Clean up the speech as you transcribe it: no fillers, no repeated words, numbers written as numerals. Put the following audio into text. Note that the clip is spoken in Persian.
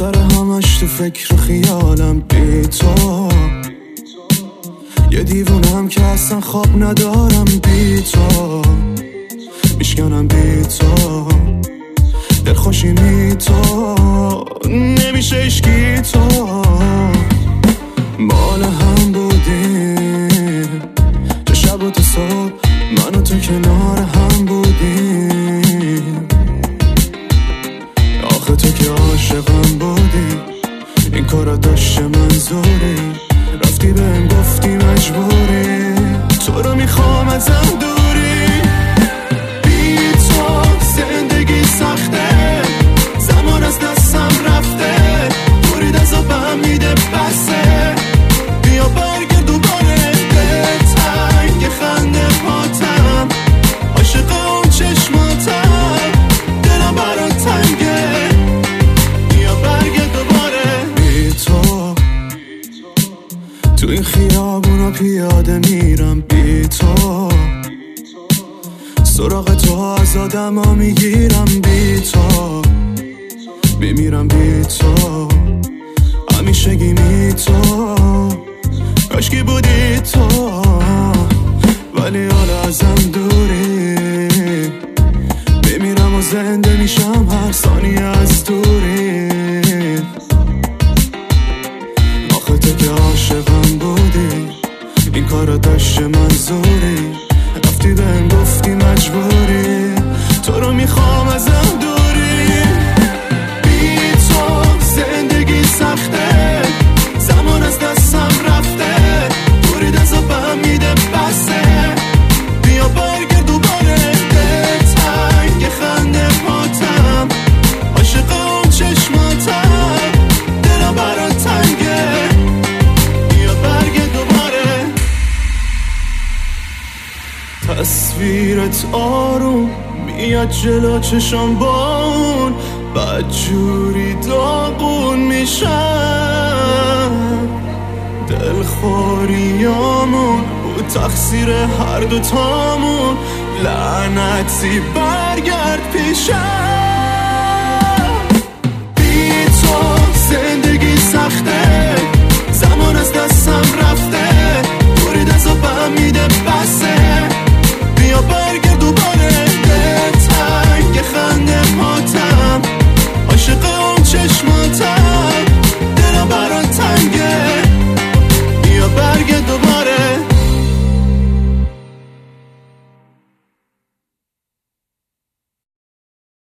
سر همش تو فکر و خیالم بی تو، یه دیوونم که اصلا خواب ندارم بی تو، میشکنم بی تو، دلخوشی می تو، نمیشه اشکی تو، مال هم بودیم چه شب و تو صبح، من و تو کنار هم بودیم، آخه تو که عاشقم بودی، این کارا داشته منظوری، رفتی بهم گفتی مجبوری، تو رو میخوام ازم دوری، بی تو زندگی سخته، زمان از دستم رفته، برید از آبم میده بسه، بیا برگرد دوباره به تنگ خنده پاتم، عاشق اون چشماتم، دلم برات تنگه، بیا برگرد دوباره. بی تو این خیابونا پیاده میرم بی تو، سراغ تو از آدم ها میگیرم بی تو، میمیرم بی تو، همیشگی بی تو، کاشکی بودی تو، ولی حالا ازم دوری، میمیرم و زنده میشم هر ثانیه از دوری، آخه تو که عاشقم بودی، این کارا داشته منظوری، رفتی بهم گفتی مجبوری، تو رو میخوام ازم دوری، بی تو زندگی سخته، زمان از دستم رفته، برید از آبم میده بسه، بیا برگرد دوباره به تنگ خنده پاتم، عاشق اون چشماتم، دلم برات تنگه، بیا برگرد دوباره. تصویرت آروم میاد جلو چشم با اون، بدجوری داغون میشم، دلخوریامون بود تقصیر هر دوتامون، لعنتی برگرد پیشم.